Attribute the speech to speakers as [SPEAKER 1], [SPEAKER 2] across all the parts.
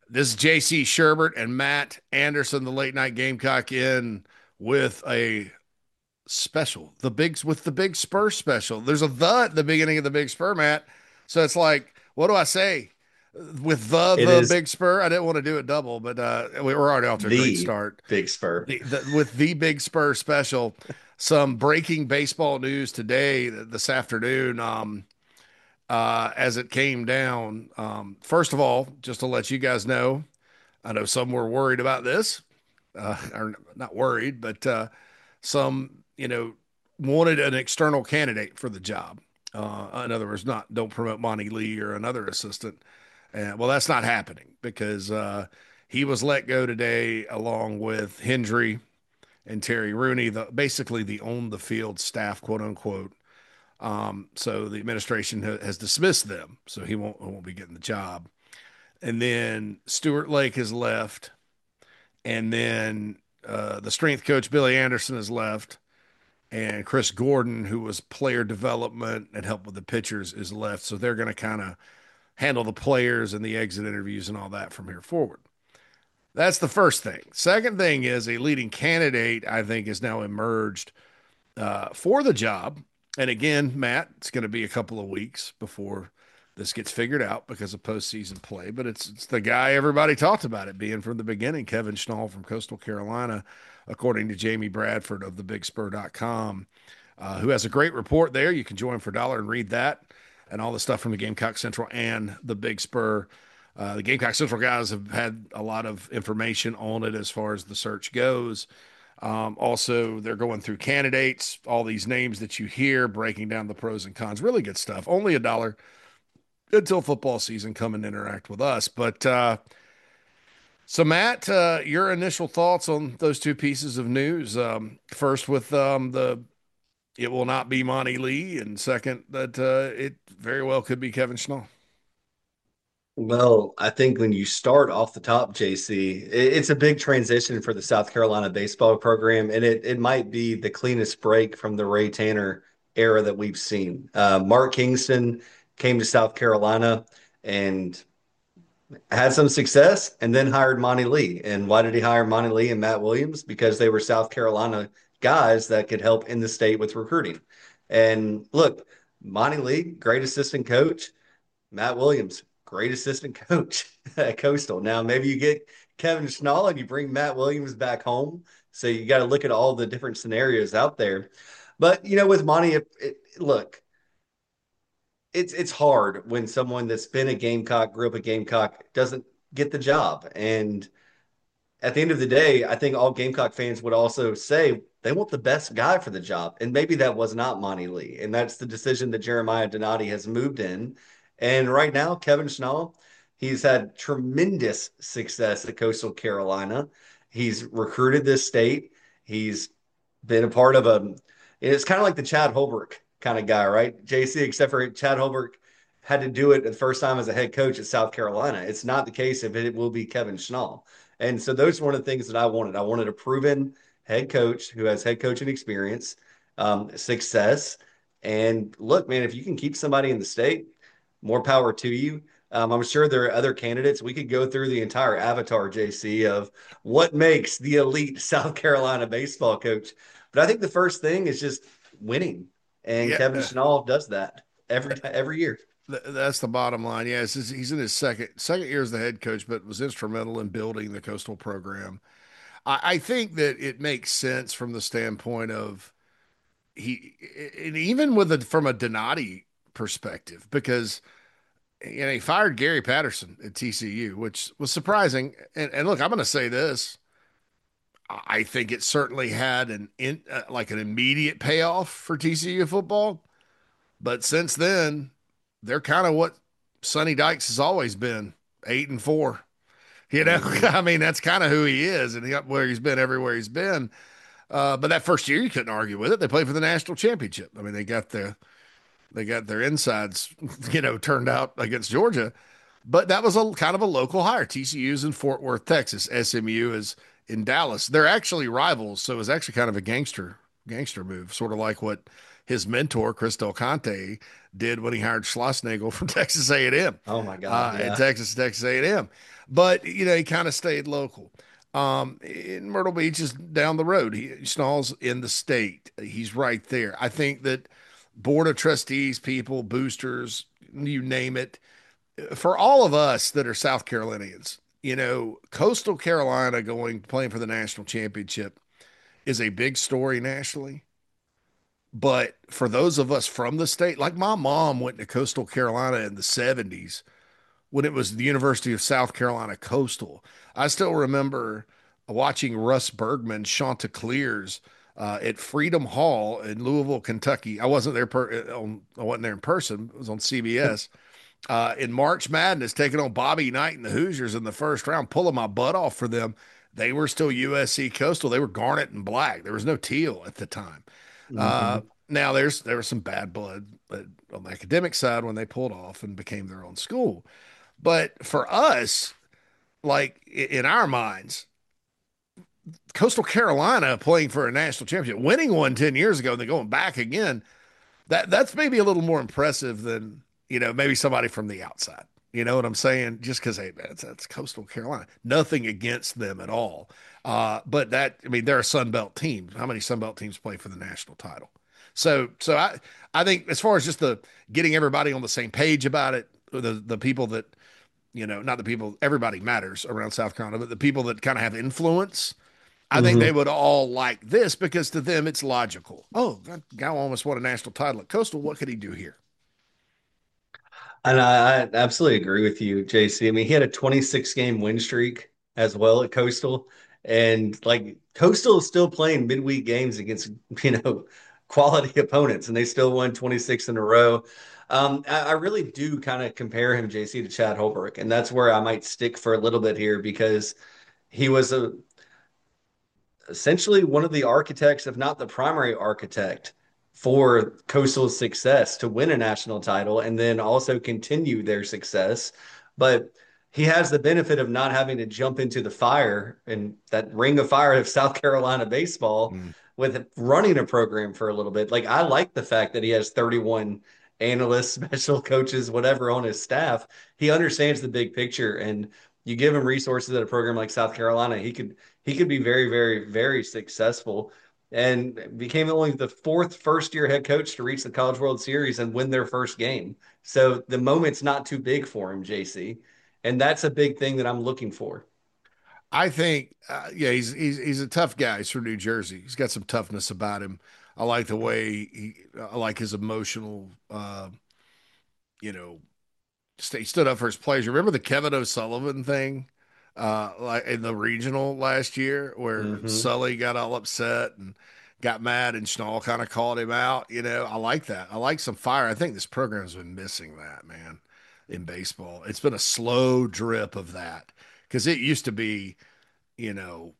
[SPEAKER 1] This is JC Sherbert and Matt Anderson, the late night Gamecock, in with a special. The Big Spur special. There's a the at the beginning of the Big Spur, Matt. So it's like, what do I say? With
[SPEAKER 2] It
[SPEAKER 1] the
[SPEAKER 2] is
[SPEAKER 1] Big Spur. I didn't want to do it double, but we're already off to a great
[SPEAKER 2] the
[SPEAKER 1] start.
[SPEAKER 2] Big Spur.
[SPEAKER 1] With the Big Spur special. Some breaking baseball news today, this afternoon. As it came down. First of all, just to let you guys know, I know some were worried about this, or not worried, but some, wanted an external candidate for the job. In other words, not don't promote Monty Lee or another assistant. Well, that's not happening because he was let go today, along with Hendry and Terry Rooney, basically the on the field staff, quote unquote. So the administration has dismissed them, so he won't be getting the job. And then Stuart Lake has left, and then the strength coach Billy Anderson has left, and Chris Gordon, who was player development and helped with the pitchers, is left. So they're going to kind of handle the players and the exit interviews and all that from here forward. That's the first thing. Second thing is a leading candidate, I think, has now emerged for the job. And again, Matt, it's going to be a couple of weeks before this gets figured out because of postseason play. But it's the guy everybody talked about it being from the beginning, Kevin Schnall from Coastal Carolina, according to Jamie Bradford of thebigspur.com, who has a great report there. You can join for $1 and read that and all the stuff from the Gamecock Central and the Big Spur. The Gamecock Central guys have had a lot of information on it as far as the search goes. Also, they're going through candidates, all these names that you hear, breaking down the pros and cons. Really good stuff. Only $1 until football season. Come and interact with us. But so, Matt, your initial thoughts on those two pieces of news? First, with the it will not be Monty Lee, and second, that it very well could be Kevin Schnall.
[SPEAKER 2] Well, I think when you start off the top, JC, it's a big transition for the South Carolina baseball program, and it might be the cleanest break from the Ray Tanner era that we've seen. Mark Kingston came to South Carolina and had some success and then hired Monty Lee. And why did he hire Monty Lee and Matt Williams? Because they were South Carolina guys that could help in the state with recruiting. And look, Monty Lee, great assistant coach. Matt Williams, great assistant coach at Coastal. Now, maybe you get Kevin Schnall and you bring Matt Williams back home. So you got to look at all the different scenarios out there. But, with Monty, look, it's hard when someone that's been a Gamecock, grew up a Gamecock, doesn't get the job. And at the end of the day, I think all Gamecock fans would also say they want the best guy for the job. And maybe that was not Monty Lee. And that's the decision that Jeremiah Donati has moved in. And right now, Kevin Schnall, he's had tremendous success at Coastal Carolina. He's recruited this state. He's been a part of it's kind of like the Chad Holbrook kind of guy, right? JC, except for Chad Holbrook had to do it the first time as a head coach at South Carolina. It's not the case if it will be Kevin Schnall. And so those are one of the things that I wanted. I wanted a proven head coach who has head coaching experience, success. And look, man, if you can keep somebody in the state, more power to you. I'm sure there are other candidates. We could go through the entire avatar, JC, of what makes the elite South Carolina baseball coach. But I think the first thing is just winning, and
[SPEAKER 1] Yeah,
[SPEAKER 2] Kevin Schnall does that every year.
[SPEAKER 1] that's the bottom line. Yeah, he's in his second year as the head coach, but was instrumental in building the Coastal program. I think that it makes sense from the standpoint of he, and even from a Donati perspective, because he fired Gary Patterson at TCU, which was surprising. And look, I'm going to say this: I think it certainly had like an immediate payoff for TCU football, but since then, they're kind of what Sonny Dykes has always been, 8-4.
[SPEAKER 2] Mm-hmm.
[SPEAKER 1] I mean, that's kind of who he is, and where he's been everywhere he's been. But that first year, you couldn't argue with it. They played for the national championship. I mean, they got their insides, turned out against Georgia. But that was a kind of a local hire. TCU's in Fort Worth, Texas. SMU is in Dallas. They're actually rivals, so it was actually kind of a gangster move, sort of like what his mentor, Chris Del Conte, did when he hired Schlossnagle from Texas A&M,
[SPEAKER 2] Oh my God,
[SPEAKER 1] at
[SPEAKER 2] yeah.
[SPEAKER 1] Texas A&M. But, he kind of stayed local. In Myrtle Beach is down the road. Schnall's in the state. He's right there. I think that board of trustees, people, boosters, you name it, for all of us that are South Carolinians, Coastal Carolina going playing for the national championship is a big story nationally. But for those of us from the state, like my mom went to Coastal Carolina in the 70s when it was the University of South Carolina Coastal. I still remember watching Russ Bergman Chanticleers at Freedom Hall in Louisville, Kentucky. I wasn't there in person. It was on CBS. In March Madness, taking on Bobby Knight and the Hoosiers in the first round, pulling my butt off for them. They were still USC Coastal. They were garnet and black. There was no teal at the time.
[SPEAKER 2] Hmm.
[SPEAKER 1] Now there was some bad blood on the academic side when they pulled off and became their own school. But for us, like in our minds, Coastal Carolina playing for a national championship, winning one 10 years ago and then going back again, that's maybe a little more impressive than, maybe somebody from the outside. You know what I'm saying? Just because, hey, man, that's Coastal Carolina. Nothing against them at all. But they're a Sun Belt team. How many Sun Belt teams play for the national title? So I think as far as just the getting everybody on the same page about it, the people that, not the people, everybody matters around South Carolina, but the people that kind of have influence, I think they
[SPEAKER 2] Hmm.
[SPEAKER 1] would all like this because to them it's logical. Oh, that guy almost won a national title at Coastal. What could he do here?
[SPEAKER 2] And I absolutely agree with you, JC. I mean, he had a 26 game win streak as well at Coastal. And like Coastal is still playing midweek games against, you know, quality opponents, and they still won 26 in a row. I really do kind of compare him, JC, to Chad Holbrook. And that's where I might stick for a little bit here because he was essentially one of the architects, if not the primary architect, for Coastal's success to win a national title and then also continue their success. But he has the benefit of not having to jump into the fire and that ring of fire of South Carolina baseball
[SPEAKER 1] Mm.
[SPEAKER 2] with running a program for a little bit. Like, I like the fact that he has 31 analysts, special coaches, whatever on his staff. He understands the big picture, and you give him resources at a program like South Carolina, he could be very, very, very successful and became only the fourth first year head coach to reach the College World Series and win their first game. So the moment's not too big for him, JC. And that's a big thing that I'm looking for.
[SPEAKER 1] I think, yeah, he's a tough guy. He's from New Jersey. He's got some toughness about him. I like the way I like his emotional, you know, he stood up for his players. Remember the Kevin O'Sullivan thing, like in the regional last year, where
[SPEAKER 2] Hmm.
[SPEAKER 1] Sully got all upset and got mad, and Schnall kind of called him out. I like that. I like some fire. I think this program's been missing that, man, in baseball. It's been a slow drip of that because it used to be, you know.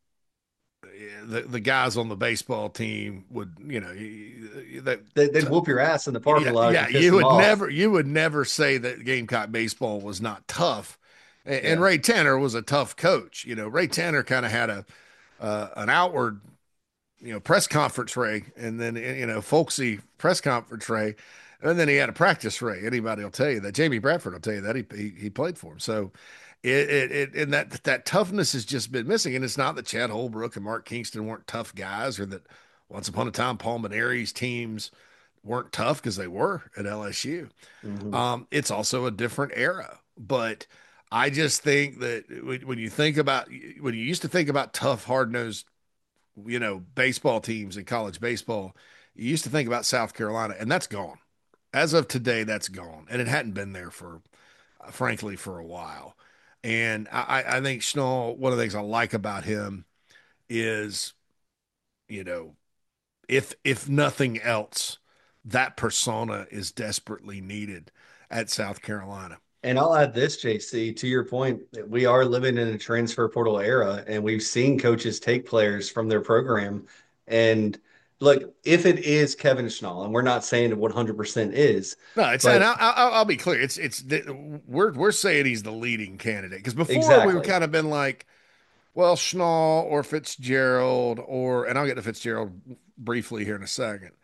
[SPEAKER 1] The guys on the baseball team would, that
[SPEAKER 2] They'd whoop your ass in the parking
[SPEAKER 1] yeah,
[SPEAKER 2] lot if
[SPEAKER 1] yeah,
[SPEAKER 2] you pissed them off.
[SPEAKER 1] you would never say that Gamecock baseball was not tough. And
[SPEAKER 2] Yeah.
[SPEAKER 1] Ray Tanner was a tough coach. Ray Tanner kind of had a an outward, press conference Ray, and then folksy press conference Ray, and then he had a practice Ray. Anybody will tell you that. Jamie Bradford will tell you that he played for him. So and that toughness has just been missing. And it's not that Chad Holbrook and Mark Kingston weren't tough guys, or that once upon a time Paul Maneri's teams weren't tough because they were at LSU.
[SPEAKER 2] Hmm.
[SPEAKER 1] It's also a different era, but I just think that when you think about when you used to think about tough, hard nosed, baseball teams in college baseball, you used to think about South Carolina, and that's gone. As of today, that's gone, and it hadn't been there for, frankly, for a while. And I think Schnall, one of the things I like about him is, you know, if nothing else, that persona is desperately needed at South Carolina.
[SPEAKER 2] And I'll add this, JC, to your point, that we are living in a transfer portal era, and we've seen coaches take players from their program. And look, if it is Kevin Schnall, and we're not saying it 100% is,
[SPEAKER 1] No, it's and
[SPEAKER 2] but
[SPEAKER 1] I'll be clear. We're saying he's the leading candidate because before we were
[SPEAKER 2] exactly.
[SPEAKER 1] kind of been like, well, Schnall or Fitzgerald and I'll get to Fitzgerald briefly here in a second.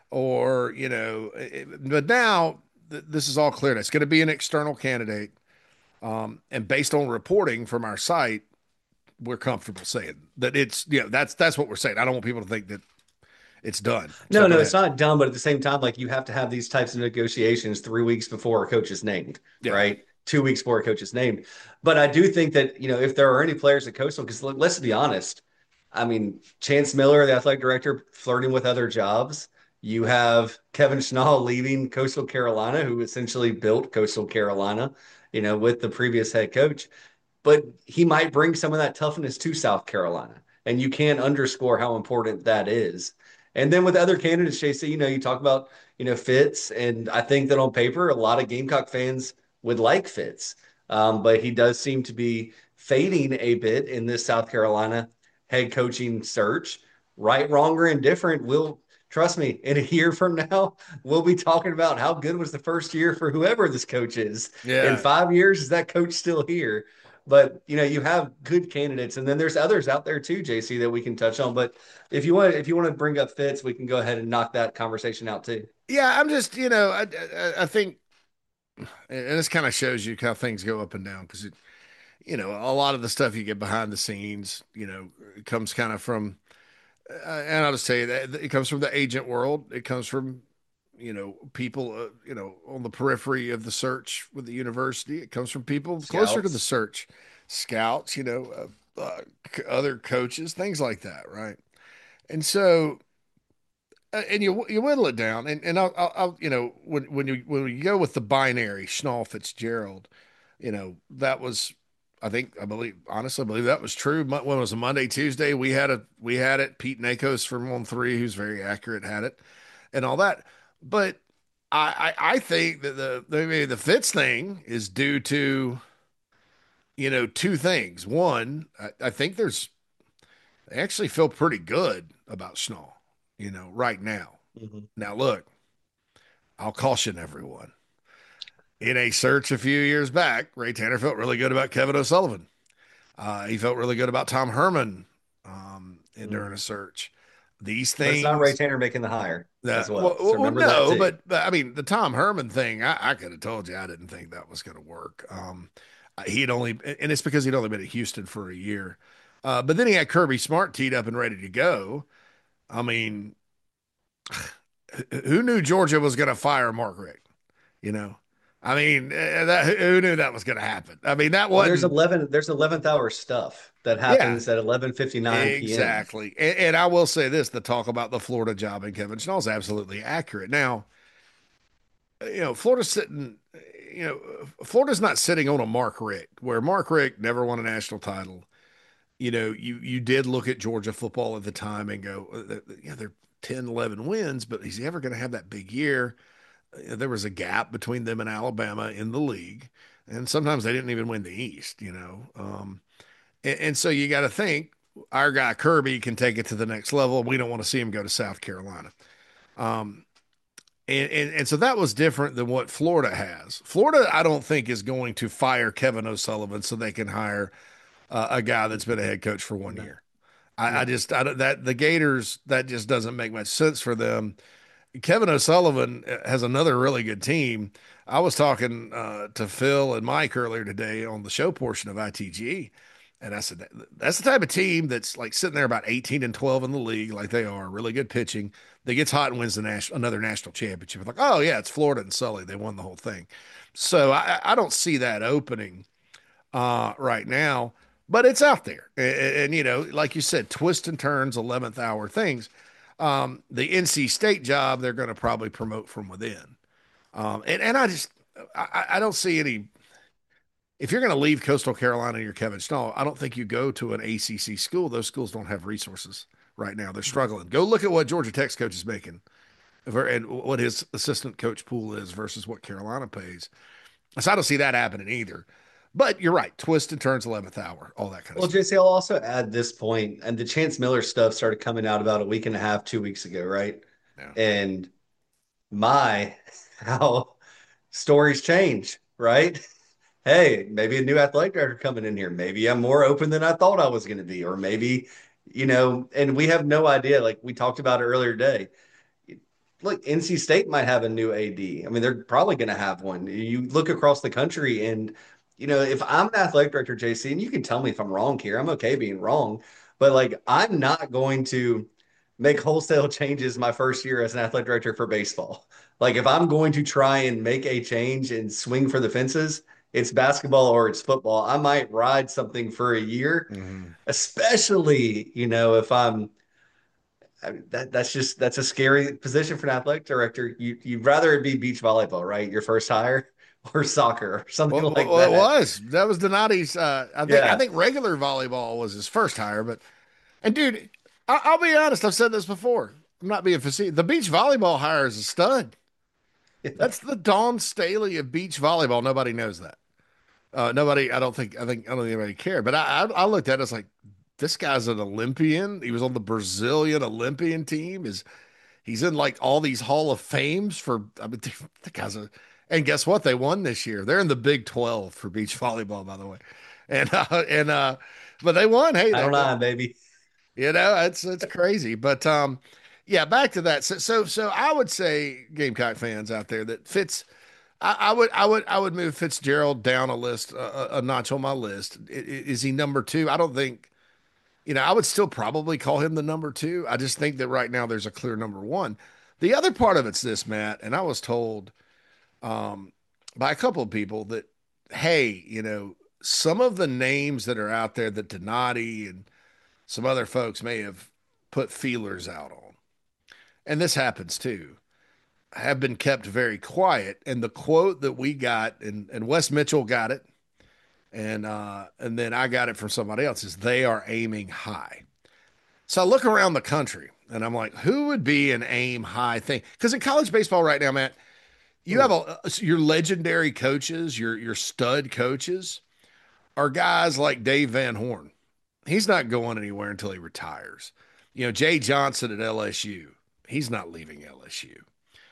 [SPEAKER 1] or but now this is all clear. It's going to be an external candidate, and based on reporting from our site, we're comfortable saying that it's that's what we're saying. I don't want people to think that it's done. So
[SPEAKER 2] No,
[SPEAKER 1] go
[SPEAKER 2] no, it's
[SPEAKER 1] ahead.
[SPEAKER 2] not dumb, but at the same time, like you have to have these types of negotiations 3 weeks before a coach is named,
[SPEAKER 1] Yeah,
[SPEAKER 2] right? 2 weeks before a coach is named. But I do think that, if there are any players at Coastal, because let's be honest, I mean, Chance Miller, the athletic director, flirting with other jobs. You have Kevin Schnall leaving Coastal Carolina, who essentially built Coastal Carolina, with the previous head coach, but he might bring some of that toughness to South Carolina. And you can't underscore how important that is. And then with other candidates, JC, you talk about, Fitz, and I think that on paper, a lot of Gamecock fans would like Fitz. But he does seem to be fading a bit in this South Carolina head coaching search. Right, wrong, or indifferent, we'll trust me, in a year from now, we'll be talking about how good was the first year for whoever this coach is. In
[SPEAKER 1] yeah,
[SPEAKER 2] 5 years, is that coach still here? But you have good candidates, and then there's others out there too, JC, that we can touch on. But if you want to bring up Fitz, we can go ahead and knock that conversation out too.
[SPEAKER 1] yeah. I'm just I think, and this kind of shows you how things go up and down because a lot of the stuff you get behind the scenes, it comes kind of from, and I'll just tell you that it comes from the agent world. It comes from people on the periphery of the search with the university. It comes from people closer to the
[SPEAKER 2] Scouts.
[SPEAKER 1] search, scouts, other coaches, things like that, right? And so, and you whittle it down, and I'll when you go with the binary Schnall Fitzgerald, that was. I believe, honestly, I believe that was true. When it was a Monday, Tuesday, we had it. Pete Nakos from On3, who's very accurate, had it, and all that. But I think that maybe the Fitz thing is due to two things. One, I think they actually feel pretty good about Schnall, right now.
[SPEAKER 2] Mhm.
[SPEAKER 1] Now look, I'll caution everyone. In a search a few years back, Ray Tanner felt really good about Kevin O'Sullivan. He felt really good about Tom Herman, during a
[SPEAKER 2] Mhm.
[SPEAKER 1] search. These
[SPEAKER 2] But it's not Ray
[SPEAKER 1] things.
[SPEAKER 2] Tanner making the hire as
[SPEAKER 1] Well,
[SPEAKER 2] well. So remember that
[SPEAKER 1] no,
[SPEAKER 2] too.
[SPEAKER 1] but I mean, the Tom Herman thing, I could have told you I didn't think that was going to work. He'd only, and it's because he'd only been at Houston for a year. But then he had Kirby Smart teed up and ready to go. I mean, who knew Georgia was going to fire Mark Richt? You know, I mean, who knew that was going to happen? I mean, that
[SPEAKER 2] Well, there's
[SPEAKER 1] wasn't,
[SPEAKER 2] 11th hour stuff that
[SPEAKER 1] yeah,
[SPEAKER 2] happens at 11:59 p.m.
[SPEAKER 1] exactly. And I will say this: the talk about the Florida job and Kevin Schnall is absolutely accurate. Now, Florida's sitting, Florida's not sitting on a Mark Richt, where Mark Richt never won a national title. You did look at Georgia football at the time and go, yeah, they're 10, 11 wins, but is he ever going to have that big year? There was a gap between them and Alabama in the league. And sometimes they didn't even win the East. And so you got to think our guy Kirby can take it to the next level. We don't want to see him go to South Carolina. Um, and so that was different than what Florida has. Florida, I don't think, is going to fire Kevin O'Sullivan so they can hire a guy that's been a head coach for one
[SPEAKER 2] No,
[SPEAKER 1] year. I
[SPEAKER 2] no.
[SPEAKER 1] just I don't that the Gators that just doesn't make much sense for them. Kevin O'Sullivan has another really good team. I was talking to Phil and Mike earlier today on the show portion of ITG, and I said that's the type of team that's like sitting there about 18-12 in the league, like they are, really good pitching. That gets hot and wins another national championship. It's like, oh yeah, it's Florida and Sully. They won the whole thing. So I don't see that opening right now, but it's out there. And, like you said, twist and turns, 11th hour things. The NC State job, they're going to probably promote from within. And I don't see any. If you're going to leave Coastal Carolina and you're Kevin Schnall, I don't think you go to an ACC school. Those schools don't have resources right now. They're struggling. Go look at what Georgia Tech's coach is making and what his assistant coach pool is versus what Carolina pays. So I don't see that happening either. But you're right. Twist and turns, 11th hour, all that kind of
[SPEAKER 2] Well,
[SPEAKER 1] stuff.
[SPEAKER 2] JC, I'll also add this point, and the Chance Miller stuff started coming out about a week and a half, 2 weeks ago, right?
[SPEAKER 1] Yeah.
[SPEAKER 2] And my, how stories change, right? Hey, maybe a new athletic director coming in here. Maybe I'm more open than I thought I was going to be, or maybe, and we have no idea. Like we talked about it earlier today, look, NC State might have a new AD. I mean, they're probably going to have one. You look across the country, and if I'm an athletic director, JC, and you can tell me if I'm wrong here, I'm okay being wrong, but like, I'm not going to make wholesale changes my first year as an athletic director for baseball. Like, if I'm going to try and make a change and swing for the fences, it's basketball or it's football. I might ride something for a year,
[SPEAKER 1] Hmm.
[SPEAKER 2] especially, if I mean, that's a scary position for an athletic director. You'd rather it be beach volleyball, right? Your first hire, or soccer or something like
[SPEAKER 1] Well, it
[SPEAKER 2] that.
[SPEAKER 1] was that was Donati's. I
[SPEAKER 2] Yeah.
[SPEAKER 1] think regular volleyball was his first hire, but and dude, I'll be honest. I've said this before. I'm not being facetious. The beach volleyball hire is a stud.
[SPEAKER 2] Yeah.
[SPEAKER 1] That's the Dawn Staley of beach volleyball. Nobody knows that. Nobody. I don't think anybody cared. But I looked at it. I was like, this guy's an Olympian. He was on the Brazilian Olympian team. He's in like all these Hall of Fames for. I mean, the guy's a. And guess what? They won this year. They're in the Big 12 for beach volleyball, by the way. And but they won. Hey,
[SPEAKER 2] I don't know, baby.
[SPEAKER 1] it's crazy. But yeah, back to that. So I would say Gamecock fans out there that Fitz. I would move Fitzgerald down a list, a notch on my list. Is he number two? I don't think. I would still probably call him the number two. I just think that right now there's a clear number one. The other part of it's this, Matt, and I was told um, by a couple of people that, hey, some of the names that are out there that Donati and some other folks may have put feelers out on, and this happens too, have been kept very quiet. And the quote that we got, and Wes Mitchell got it, and then I got it from somebody else, is they are aiming high. So I look around the country and I'm like, who would be an aim high thing? Because in college baseball right now, Matt, you have
[SPEAKER 2] Hmm.
[SPEAKER 1] your legendary coaches, your stud coaches are guys like Dave Van Horn. He's not going anywhere until he retires. Jay Johnson at LSU. He's not leaving LSU.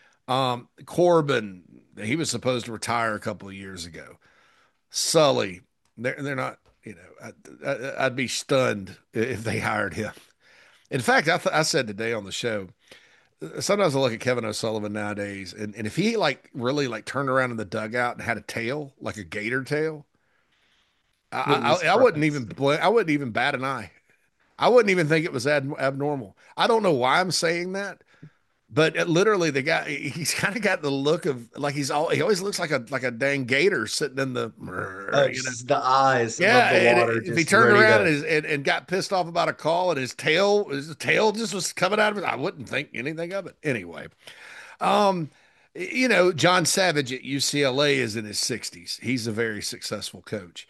[SPEAKER 1] Corbin, he was supposed to retire a couple of years ago. Sully, they're not. I'd be stunned if they hired him. In fact, I said today on the show, sometimes I look at Kevin O'Sullivan nowadays, and if he like really like turned around in the dugout and had a tail like a gator tail,
[SPEAKER 2] Wouldn't be surprised.
[SPEAKER 1] I wouldn't even bat an eye. I wouldn't even think it was abnormal. I don't know why I'm saying that, but literally the guy, he's kind of got the look of like he always looks like a dang gator sitting in the
[SPEAKER 2] Oh,
[SPEAKER 1] you know.
[SPEAKER 2] just the eyes above
[SPEAKER 1] Yeah,
[SPEAKER 2] the
[SPEAKER 1] and
[SPEAKER 2] water,
[SPEAKER 1] if he
[SPEAKER 2] just
[SPEAKER 1] turned
[SPEAKER 2] ready
[SPEAKER 1] around
[SPEAKER 2] to.
[SPEAKER 1] and got pissed off about a call and his tail just was coming out of it, I wouldn't think anything of it. Anyway, um, John Savage at UCLA is in his 60s. He's a very successful coach.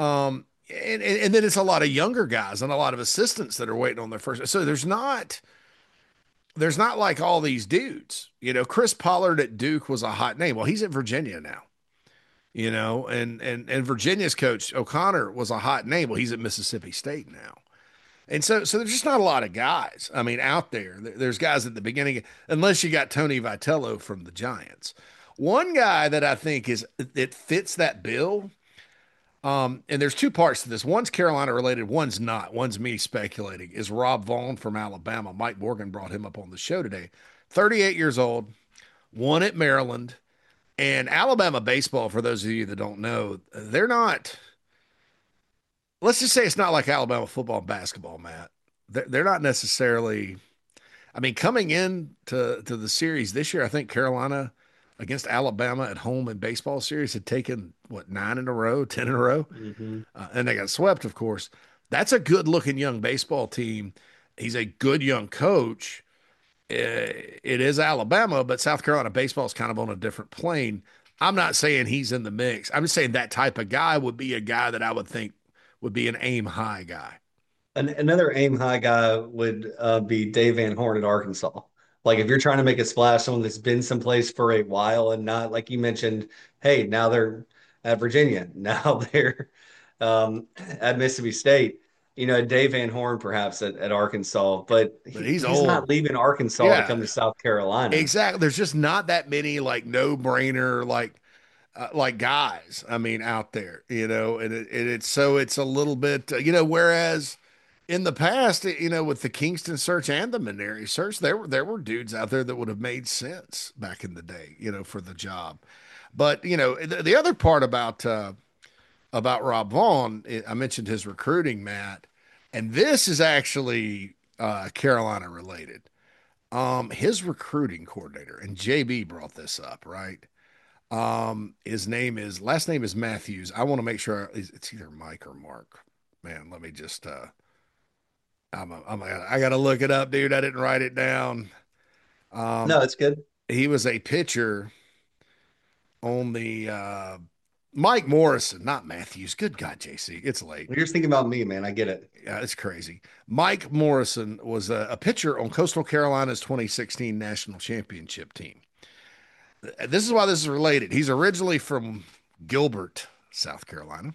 [SPEAKER 1] And then it's a lot of younger guys and a lot of assistants that are waiting on their first. So there's not like all these dudes. Chris Pollard at Duke was a hot name. Well, he's at Virginia now. And Virginia's coach O'Connor was a hot name. Well, he's at Mississippi State now. And so there's just not a lot of guys. I mean, out there, there's guys at the beginning, unless you got Tony Vitello from the Giants. One guy that I think it fits that bill. And there's two parts to this. One's Carolina related, one's not. One's me speculating. Is Rob Vaughn from Alabama? Mike Morgan brought him up on the show today. 38 years old, won at Maryland, and Alabama baseball. For those of you that don't know, they're not. Let's just say it's not like Alabama football and basketball, Matt. They're not necessarily. I mean, coming in to the series this year, I think Carolina against Alabama at home in baseball series had taken what, 9 in a row, 10 in a row,
[SPEAKER 2] Hmm.
[SPEAKER 1] and they got swept. Of course, that's a good looking young baseball team. He's a good young coach. It is Alabama, but South Carolina baseball is kind of on a different plane. I'm not saying he's in the mix. I'm just saying that type of guy would be a guy that I would think would be an aim high guy.
[SPEAKER 2] Another aim high guy would be Dave Van Horn at Arkansas. Like if you're trying to make a splash, someone that's been someplace for a while and not like you mentioned, hey, now they're at Virginia, now they're at Mississippi State. Dave Van Horn perhaps at Arkansas, but
[SPEAKER 1] But he's
[SPEAKER 2] he's not
[SPEAKER 1] old.
[SPEAKER 2] leaving Arkansas to
[SPEAKER 1] Yeah,
[SPEAKER 2] come to South Carolina.
[SPEAKER 1] exactly. There's just not that many like no brainer like guys. I mean, out there, and it's a little bit, whereas. in the past, with the Kingston search and the Maneri search, there were dudes out there that would have made sense back in the day, for the job. But the other part about Rob Vaughn, I mentioned his recruiting, Matt, and this is actually Carolina related. His recruiting coordinator, and JB brought this up, right? His last name is Matthews. I want to make sure it's either Mike or Mark. Man, let me just I gotta look it up, dude. I didn't write it down.
[SPEAKER 2] No,
[SPEAKER 1] Um,
[SPEAKER 2] it's good.
[SPEAKER 1] he was a pitcher on the Mike Morrison, not Matthews. Good God, JC, it's late.
[SPEAKER 2] You're just thinking about me, man. I get it.
[SPEAKER 1] Yeah, it's crazy. Mike Morrison was a pitcher on Coastal Carolina's 2016 national championship team. This is why this is related. He's originally from Gilbert, South Carolina,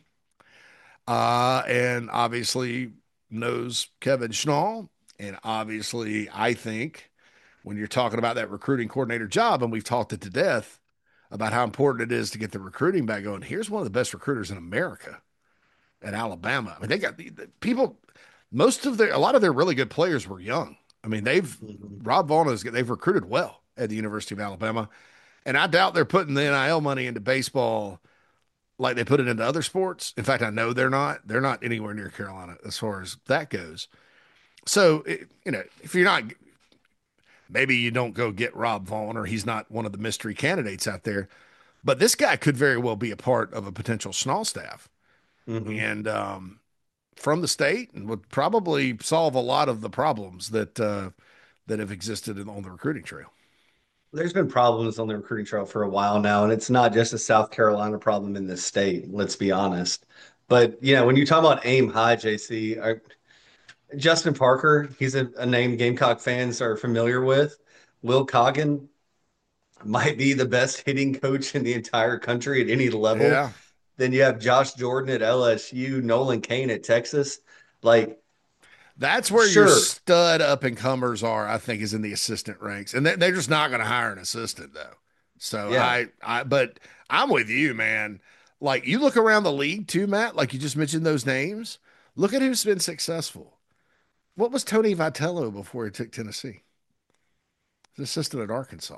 [SPEAKER 1] and obviously knows Kevin Schnall. And obviously, I think when you're talking about that recruiting coordinator job, and we've talked it to death about how important it is to get the recruiting back going. Here's one of the best recruiters in America at Alabama. I mean, they got the people. A lot of their really good players were young. I mean,
[SPEAKER 2] Mhm.
[SPEAKER 1] Rob Vaughn they've recruited well at the University of Alabama, and I doubt they're putting the NIL money into baseball like they put it into other sports. In fact, I know they're not. They're not anywhere near Carolina as far as that goes. So, if you're not, maybe you don't go get Rob Vaughn, or he's not one of the mystery candidates out there. But this guy could very well be a part of a potential Schnall staff,
[SPEAKER 2] Mhm.
[SPEAKER 1] and from the state, and would probably solve a lot of the problems that have existed on the recruiting trail.
[SPEAKER 2] There's been problems on the recruiting trail for a while now, and it's not just a South Carolina problem in this state, let's be honest. But when you talk about aim high, JC, Justin Parker, he's a name Gamecock fans are familiar with. Will Coggin might be the best hitting coach in the entire country at any level.
[SPEAKER 1] Yeah,
[SPEAKER 2] Then you have Josh Jordan at LSU, Nolan Kane at Texas. Like,
[SPEAKER 1] that's where your
[SPEAKER 2] sure,
[SPEAKER 1] stud up and comers are. I think is in the assistant ranks, and they're just not going to hire an assistant though. So
[SPEAKER 2] yeah.
[SPEAKER 1] but I'm with you, man. Like you look around the league too, Matt. Like you just mentioned those names. Look at who's been successful. What was Tony Vitello before he took Tennessee? He's assistant at Arkansas.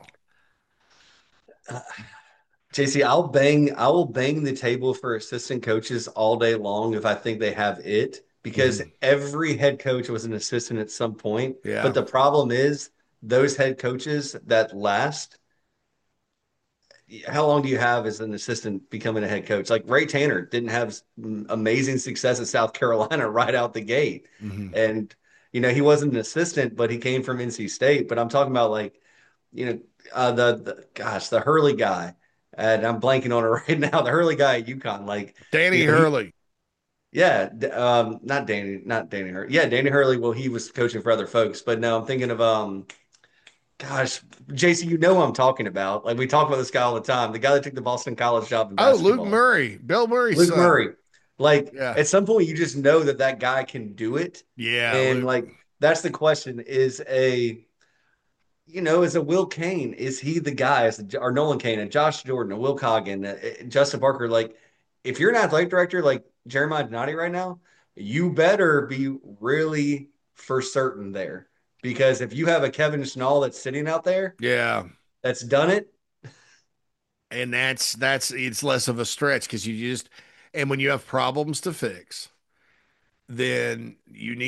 [SPEAKER 2] JC, I will bang the table for assistant coaches all day long if I think they have it, because
[SPEAKER 1] Hmm.
[SPEAKER 2] every head coach was an assistant at some point. But
[SPEAKER 1] Yeah,
[SPEAKER 2] the problem is those head coaches that last, how long do you have as an assistant becoming a head coach? Like Ray Tanner didn't have amazing success at South Carolina right out the gate.
[SPEAKER 1] hmm,
[SPEAKER 2] And he wasn't an assistant, but he came from NC State. But I'm talking about like you know, the Hurley guy, and I'm blanking on it right now. The Hurley guy at UConn, like,
[SPEAKER 1] Danny
[SPEAKER 2] he,
[SPEAKER 1] Hurley.
[SPEAKER 2] yeah, not Danny Hurley. Yeah, Danny Hurley. Well, he was coaching for other folks, but no, I'm thinking of gosh, JC, you know who I'm talking about. Like we talk about this guy all the time. The guy that took the Boston College job in
[SPEAKER 1] Oh, Luke
[SPEAKER 2] basketball,
[SPEAKER 1] Murray, Bill Murray's
[SPEAKER 2] Luke
[SPEAKER 1] son.
[SPEAKER 2] Murray. Like
[SPEAKER 1] Yeah,
[SPEAKER 2] at some point, you just know that guy can do it,
[SPEAKER 1] yeah,
[SPEAKER 2] and
[SPEAKER 1] Luke.
[SPEAKER 2] like that's the question: is a Will Kane, is he the guy, or Nolan Kane and Josh Jordan and Will Coggin, Justin Parker? Like, if you're an athletic director like Jeremiah Donati right now, you better be really for certain there. Because if you have a Kevin Schnall that's sitting out there
[SPEAKER 1] Yeah,
[SPEAKER 2] that's done it,
[SPEAKER 1] and that's it's less of a stretch because and when you have problems to fix, then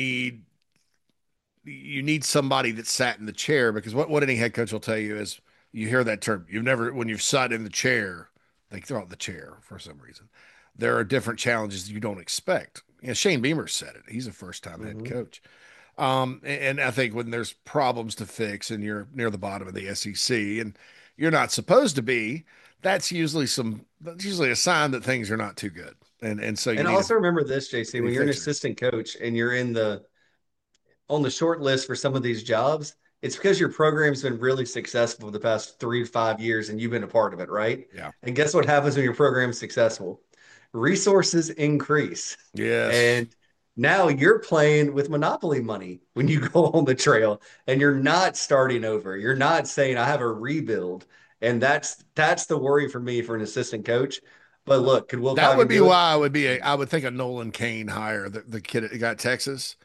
[SPEAKER 1] you need somebody that sat in the chair because what any head coach will tell you is you hear that term. You've never when you've sat in the chair, they throw out the chair for some reason. There are different challenges you don't expect. Shane Beamer said it. He's a first time head
[SPEAKER 2] mhm.
[SPEAKER 1] coach. And I think when there's problems to fix and you're near the bottom of the SEC and you're not supposed to be, that's usually a sign that things are not too good. And so you
[SPEAKER 2] And
[SPEAKER 1] need
[SPEAKER 2] also remember this, JC,
[SPEAKER 1] you need
[SPEAKER 2] when you're an
[SPEAKER 1] fixers.
[SPEAKER 2] assistant coach and you're in the on the short list for some of these jobs, it's because your program's been really successful for the past 3 to 5 years and you've been a part of it, right?
[SPEAKER 1] Yeah.
[SPEAKER 2] And guess what happens when your program's successful? Resources increase.
[SPEAKER 1] Yes.
[SPEAKER 2] And now you're playing with monopoly money when you go on the trail and you're not starting over. You're not saying I have a rebuild. And that's the worry for me for an assistant coach. But look, could Will
[SPEAKER 1] That would
[SPEAKER 2] Coggin
[SPEAKER 1] be
[SPEAKER 2] do it?
[SPEAKER 1] why I would think a Nolan Kane hire, the kid that got Texas.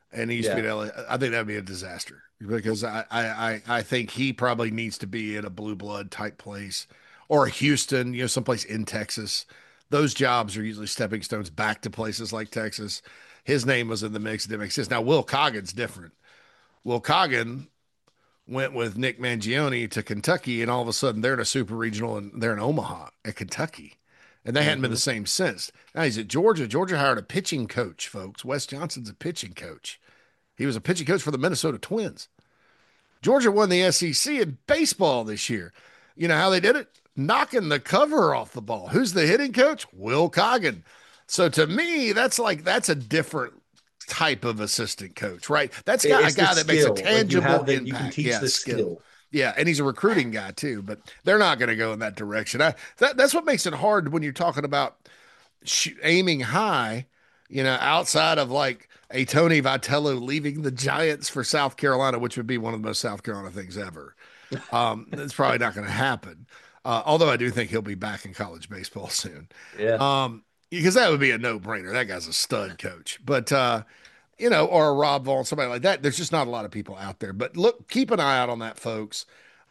[SPEAKER 1] and he used to be
[SPEAKER 2] Yeah.
[SPEAKER 1] at LA. I think that'd be a disaster because I think he probably needs to be in a blue blood type place or Houston, someplace in Texas. Those jobs are usually stepping stones back to places like Texas. His name was in the mix. It didn't make sense. Now, Will Coggin's different. Will Coggin went with Nick Mangione to Kentucky, and all of a sudden they're in a super regional and they're in Omaha at Kentucky. And they hadn't been the
[SPEAKER 2] Hmm.
[SPEAKER 1] same since. Now he's at Georgia. Georgia hired a pitching coach, folks. Wes Johnson's a pitching coach. He was a pitching coach for the Minnesota Twins. Georgia won the SEC in baseball this year. You know how they did it? Knocking the cover off the ball. Who's the hitting coach? Will Coggin. So to me, that's a different type of assistant coach, right? That's got a
[SPEAKER 2] It's the
[SPEAKER 1] guy that makes a
[SPEAKER 2] skill. Like you
[SPEAKER 1] tangible
[SPEAKER 2] have that, you can
[SPEAKER 1] impact.
[SPEAKER 2] teach
[SPEAKER 1] Yeah,
[SPEAKER 2] the
[SPEAKER 1] skill.
[SPEAKER 2] skill.
[SPEAKER 1] Yeah, and he's a recruiting guy too, but they're not going to go in that direction. That's what makes it hard when you're talking about aiming high, outside of like a Tony Vitello leaving the Giants for South Carolina, which would be one of the most South Carolina things ever. It's probably not going to happen. Although I do think he'll be back in college baseball soon.
[SPEAKER 2] Yeah.
[SPEAKER 1] Because that would be a no-brainer. That guy's a stud coach. But or a Rob Vaughn, somebody like that. There's just not a lot of people out there. But look, keep an eye out on that, folks.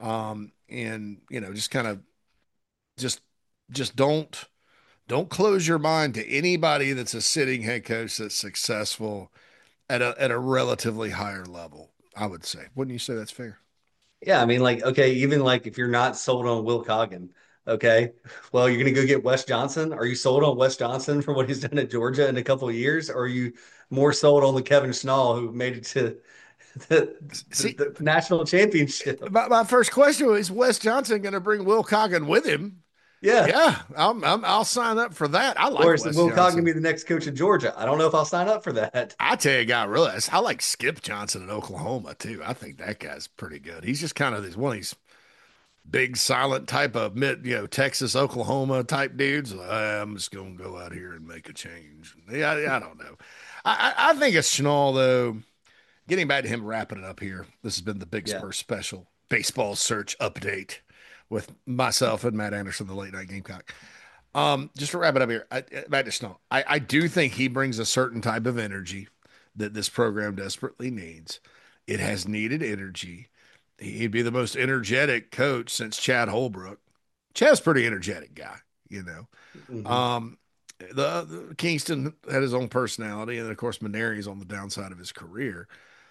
[SPEAKER 1] And just kind of just just don't close your mind to anybody that's a sitting head coach that's successful at a relatively higher level, I would say. Wouldn't you say that's fair?
[SPEAKER 2] Yeah, I mean, like, okay, even like if you're not sold on Will Coggin, okay, well, you're gonna go get Wes Johnson. Are you sold on Wes Johnson for what he's done at Georgia in a couple of years? Or are you more sold on the Kevin Schnall who made it to the,
[SPEAKER 1] See,
[SPEAKER 2] the national championship?
[SPEAKER 1] my first question was Wes Johnson going to bring Will Coggin with him?
[SPEAKER 2] Yeah.
[SPEAKER 1] Yeah, I'll sign up for that. I
[SPEAKER 2] Or
[SPEAKER 1] like
[SPEAKER 2] is
[SPEAKER 1] Wes
[SPEAKER 2] Will Coggin
[SPEAKER 1] Johnson.
[SPEAKER 2] be the next coach of Georgia? I don't know if I'll sign up for that.
[SPEAKER 1] I tell you, a guy really, I like Skip Johnson in Oklahoma too. I think that guy's pretty good. He's just kind of this one of these big silent type of Texas, Oklahoma type dudes. I'm just gonna go out here and make a change. Yeah, I don't know. I think it's Schnall though. Getting back to him, wrapping it up here. This has been the Big
[SPEAKER 2] Yeah.
[SPEAKER 1] Spur special baseball search update with myself and Matt Anderson, the late night Gamecock. Just to wrap it up here, back to Schnall. I do think he brings a certain type of energy that this program desperately needs. It has needed energy. He'd be the most energetic coach since Chad Holbrook. Chad's a pretty energetic guy, you know.
[SPEAKER 2] Hmm.
[SPEAKER 1] Um, the Kingston had his own personality, and of course, Maneri's on the downside of his career.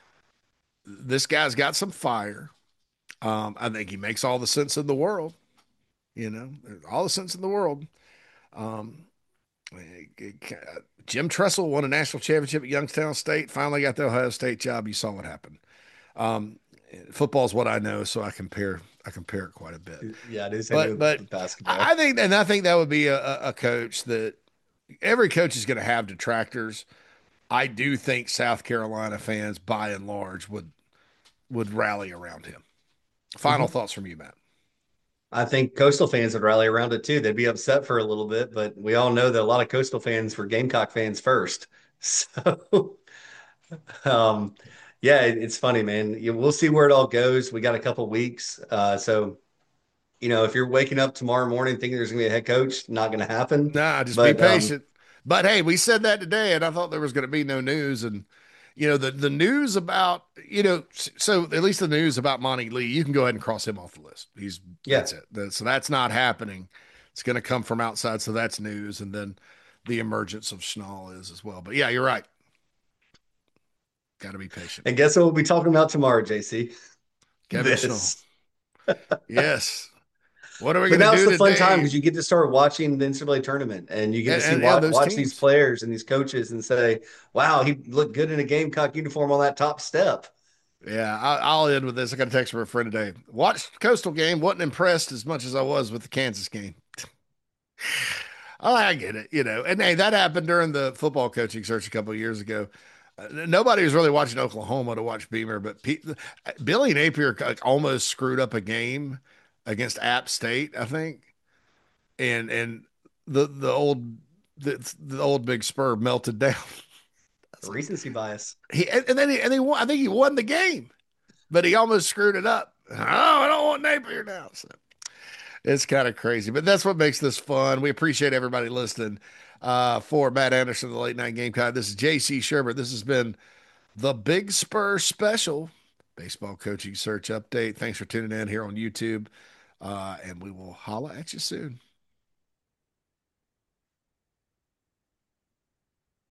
[SPEAKER 1] This guy's got some fire. I think he makes all the sense in the world, all the sense in the world. Um, Jim Tressel won a national championship at Youngstown State, finally got the Ohio State job. You saw what happened. Um, Football is what I know, so I compare it quite a bit.
[SPEAKER 2] Yeah, it is. I
[SPEAKER 1] But
[SPEAKER 2] know
[SPEAKER 1] but
[SPEAKER 2] the
[SPEAKER 1] I
[SPEAKER 2] basketball.
[SPEAKER 1] think, and I think that would be a coach that every coach is going to have detractors. I do think South Carolina fans, by and large, would rally around him. Final
[SPEAKER 2] Hmm.
[SPEAKER 1] thoughts from you, Matt.
[SPEAKER 2] I think Coastal fans would rally around it too. They'd be upset for a little bit, but we all know that a lot of Coastal fans were Gamecock fans first. So, um, yeah, it's funny, man. We'll see where it all goes. We got a couple weeks. So, if you're waking up tomorrow morning thinking there's going to be a head coach, not going to happen.
[SPEAKER 1] Nah, just be
[SPEAKER 2] But
[SPEAKER 1] patient. But hey, we said that today, and I thought there was going to be no news. And the news about so at least the news about Monty Lee, you can go ahead and cross him off the list.
[SPEAKER 2] yeah,
[SPEAKER 1] That's it. So that's not happening. It's going to come from outside, so that's news. And then the emergence of Schnall is as well. But yeah, you're right. Got to be patient.
[SPEAKER 2] and guess what we'll be talking about tomorrow, JC?
[SPEAKER 1] Kevin Schnall.
[SPEAKER 2] This.
[SPEAKER 1] Yes. What are we
[SPEAKER 2] But
[SPEAKER 1] going to
[SPEAKER 2] now it's
[SPEAKER 1] do
[SPEAKER 2] the fun time
[SPEAKER 1] today?
[SPEAKER 2] because you get to start watching the NCAA tournament and you get to see
[SPEAKER 1] And yeah, those
[SPEAKER 2] watch these
[SPEAKER 1] teams.
[SPEAKER 2] players and these coaches and say, "Wow, he looked good in a Gamecock uniform on that top step."
[SPEAKER 1] Yeah, I'll end with this. I got a text from a friend today. Watched Coastal game. Wasn't impressed as much as I was with the Kansas game. Oh, I get it, And hey, that happened during the football coaching search a couple of years ago. Nobody was really watching Oklahoma to watch Beamer, but Billy Napier like, almost screwed up a game against App State, I think, and the old the old Big Spur melted down. I was like,
[SPEAKER 2] Recency bias.
[SPEAKER 1] and then he won. I think he won the game, but he almost screwed it up. Oh, I don't want Napier now. So it's kind of crazy, but that's what makes this fun. We appreciate everybody listening. For Matt Anderson, the late night Gamecock. This is JC Sherbert. This has been the Big Spur Special baseball coaching search update. Thanks for tuning in here on YouTube, and we will holla at you soon.